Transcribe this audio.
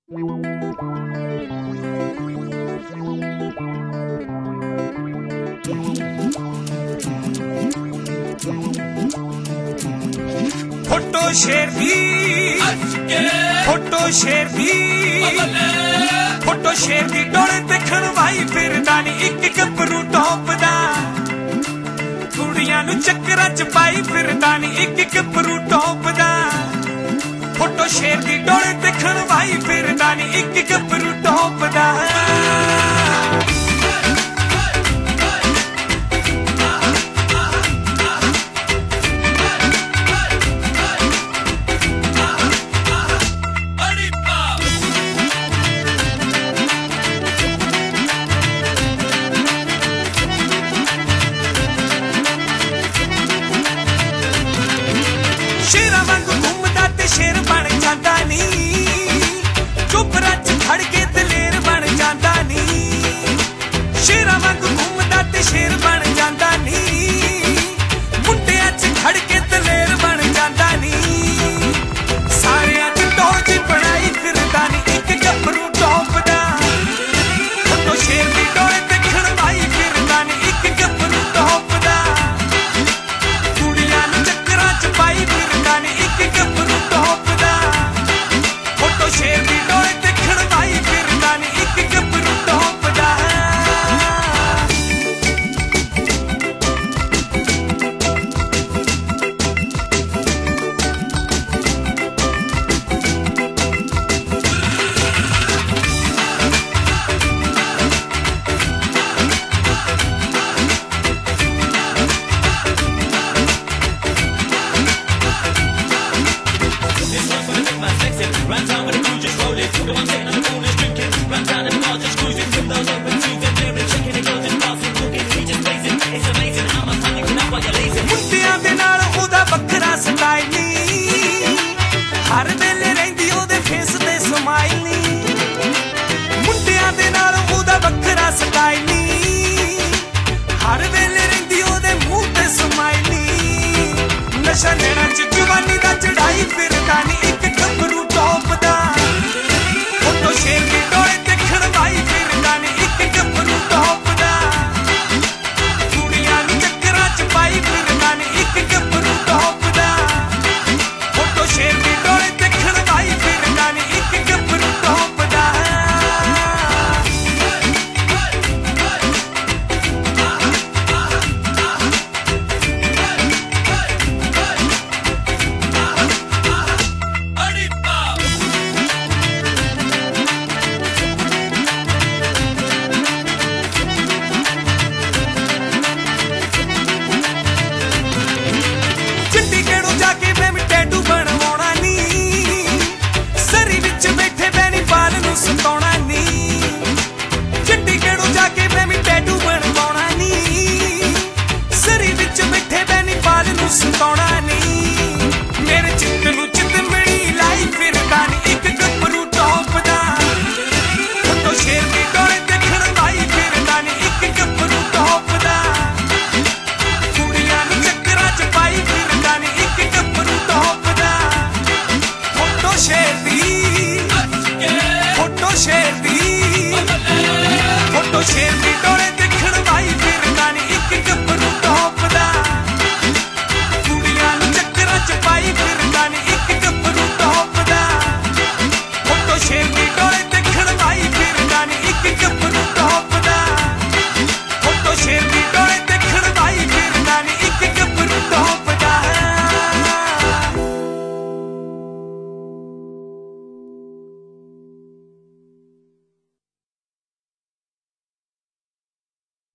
Photo शेर दी, photo शेर दी, photo शेर दी डोले देखण भाई फिरदा नी इक गभरू टॉप दा, कुड़ियां नू चक्करां च पाई फिरदा नी इक गभरू टॉप दा। फोटो शेर दी डोले देखण भाई फिरदा नी इक गभरू टॉप दा। शेरा वांगू घूमदा ते शेर बन जांदा नी, चुपरा च खड़ के दलेर बन जांदा नी। शेरा वांगू घूमदा ते शेर बन जांदा नी, मुंडियां च खड़ के दलेर बन जांदा नी। सारियां च टोज बनाई फिरदा नी इक गभरू टॉप दा। फोटो शेर दी डोले देखण भाई फिरदा नी इक गभरू टॉप दा। कुड़ियां नू चक्करां च पाई फिरदा नी इक गभरू टॉप दा। फोटो शेर दी डोले देखण भाई फिरदा नी इक गभरू टॉप दा। ਮੁੰਡਿਆਂ ਦੇ ਨਾਲ ਉਹਦਾ ਵੱਖਰਾ ਸਟਾਈਲ ਨੀ, ਹਰ ਵੇਲੇ ਰਹਿੰਦੀ ਉਹਦੇ ਫੇਸ ਤੇ ਸਮਾਈਲ ਨੀ। ਮੁੰਡਿਆਂ ਦੇ ਨਾਲ ਉਹਦਾ ਵੱਖਰਾ ਸਟਾਈਲ ਨੀ, ਹਰ ਵੇਲੇ ਰਹਿੰਦੀ ਉਹਦੇ ਮੂੰਹ ਤੇ ਸਮਾਈਲ ਨੀ। ਨਸ਼ਾ ਲੈਣਾ ਚ ਜਵਾਨੀ ਦਾ ਚੜਾਈ ਫਿਰਦਾ ਨੀ